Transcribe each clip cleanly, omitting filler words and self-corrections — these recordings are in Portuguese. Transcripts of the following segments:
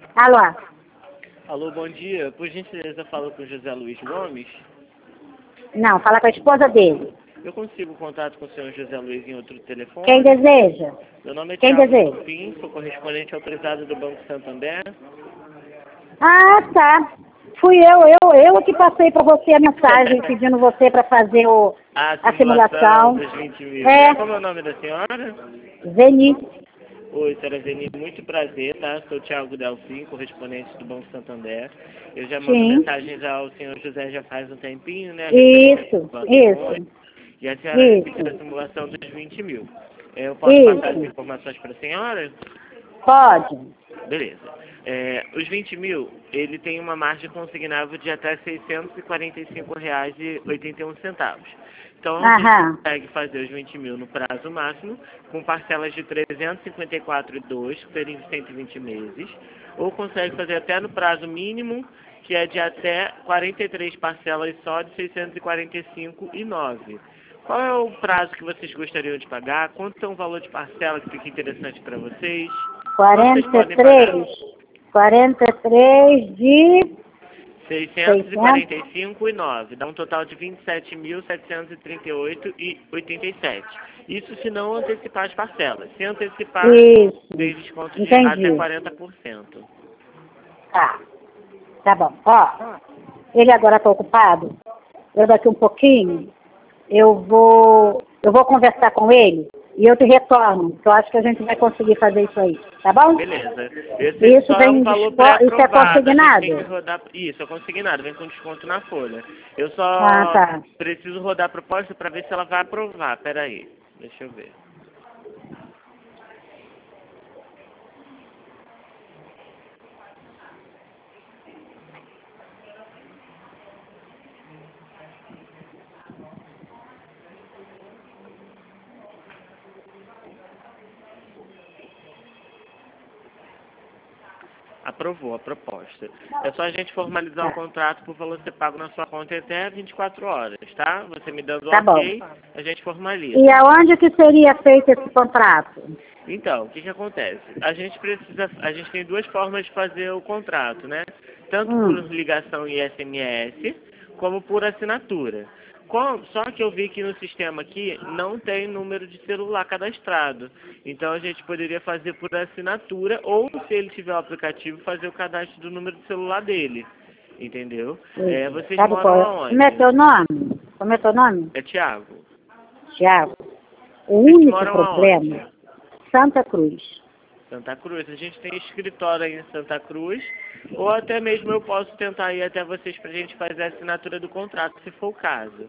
Alô? Alô, bom dia. Por gentileza, falo com José Luiz Gomes. Não, fala com a esposa dele. Eu consigo contato com o senhor José Luiz em outro telefone? Quem deseja? Meu nome é Quem Thiago deseja? Delfim, sou correspondente autorizado do Banco Santander. Ah, tá. Fui eu que passei para você a mensagem pedindo você para fazer a simulação. Dos 20 mil. É, Como é o nome da senhora? Zeni. Oi, senhora Zeni, muito prazer, tá? Sou Thiago Delfim, correspondente do Banco Santander. Eu já mando Sim. mensagens ao senhor José já faz um tempinho, né? Isso. E a senhora Isso. pediu a simulação dos 20 mil. Eu posso passar as informações para a senhora? Pode. Beleza. Os 20 mil, ele tem uma margem consignável de até R$ 645,81. Então, a gente consegue fazer os 20 mil no prazo máximo, com parcelas de 354,2, que seriam 120 meses, ou consegue fazer até no prazo mínimo, que é de até 43 parcelas só de 645,9. Qual é o prazo que vocês gostariam de pagar? Quanto é o valor de parcela que fica interessante para vocês? 43 de 645,9. Dá um total de 27.738,87. Isso se não antecipar as parcelas. Se antecipar, tem desconto de até 40%. Tá bom. Ó, ele agora está ocupado. Eu daqui um pouquinho, eu vou conversar com ele e eu te retorno. Eu acho que a gente vai conseguir fazer isso aí. Tá bom? Beleza. Isso é consignado? Isso é consignado. Vem com desconto na folha. Eu só preciso rodar a proposta para ver se ela vai aprovar. Pera aí. Deixa eu ver. Aprovou a proposta. É só a gente formalizar o contrato por valor ser pago na sua conta em até 24 horas, tá? Você me dando ok, a gente formaliza. E aonde que seria feito esse contrato? Então, o que acontece? A gente tem duas formas de fazer o contrato, né? Tanto por ligação e SMS, como por assinatura. Só que eu vi que no sistema aqui não tem número de celular cadastrado. Então a gente poderia fazer por assinatura ou, se ele tiver o aplicativo, fazer o cadastro do número de celular dele. Entendeu? Vocês moram aonde? Como é teu nome? Como é teu nome? É Thiago. Thiago. O Vocês único moram problema, aonde? Santa Cruz. Santa Cruz. A gente tem escritório aí em Santa Cruz, ou até mesmo eu posso tentar ir até vocês pra gente fazer a assinatura do contrato, se for o caso.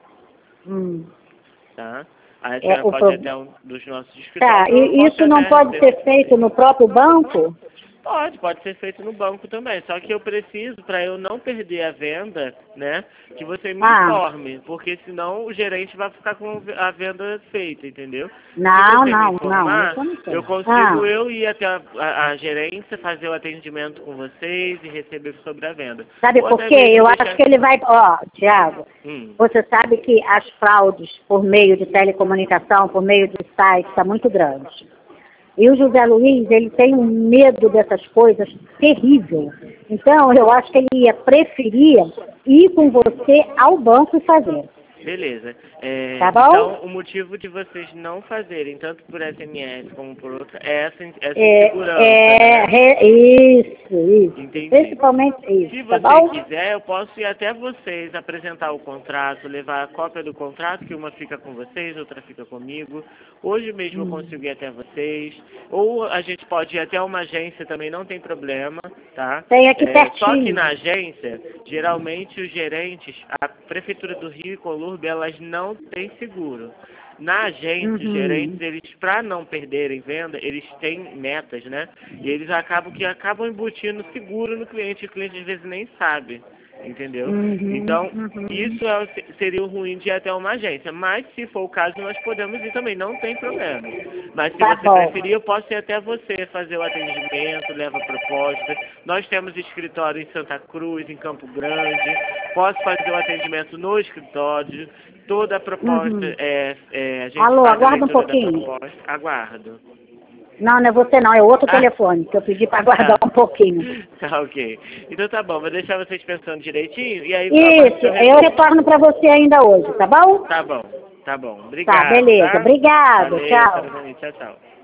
Tá? Aí a senhora pode ir até um dos nossos escritórios. Tá, e isso não pode ser feito no próprio banco? Pode ser feito no banco também. Só que eu preciso, para eu não perder a venda, né, que você me informe, porque senão o gerente vai ficar com a venda feita, entendeu? Não. Eu consigo eu ir até a gerência, fazer o atendimento com vocês e receber sobre a venda. Sabe por quê? Eu acho que ele vai... Thiago, você sabe que as fraudes por meio de telecomunicação, por meio de site, está muito grande. E o José Luiz, ele tem um medo dessas coisas terrível. Então, eu acho que ele ia preferir ir com você ao banco e fazer. Beleza. Tá bom? Então, o motivo de vocês não fazerem, tanto por SMS como por outra, é essa insegurança, né? Isso. Entendi. Principalmente isso, Se tá você bom? quiser, eu posso ir até vocês, apresentar o contrato, levar a cópia do contrato, que uma fica com vocês, outra fica comigo. Hoje mesmo eu consigo ir até vocês. Ou a gente pode ir até uma agência também, não tem problema, tá? Tem aqui pertinho. Só que na agência, geralmente os gerentes, a Prefeitura do Rio e Colurbe, elas não têm seguro. Na agência, os gerentes, eles, para não perderem venda, eles têm metas, né? E eles acabam embutindo seguro no cliente, e o cliente às vezes nem sabe, entendeu? Então, isso seria o ruim de ir até uma agência. Mas, se for o caso, nós podemos ir também, não tem problema. Mas, se você preferir, eu posso ir até você fazer o atendimento, leva a proposta. Nós temos escritório em Santa Cruz, em Campo Grande. Posso fazer o atendimento no escritório. Toda a proposta a gente Alô, faz aguarda a leitura um pouquinho. da proposta. Aguardo. Não, não é você não, é outro telefone, que eu pedi para guardar um pouquinho. Tá, ok. Então tá bom, vou deixar vocês pensando direitinho e aí... Isso, eu retorno para você ainda hoje, tá bom? Tá bom, tá bom. Obrigado. Tá, beleza. Tá? Obrigado, Valeu, tchau. tchau, tchau.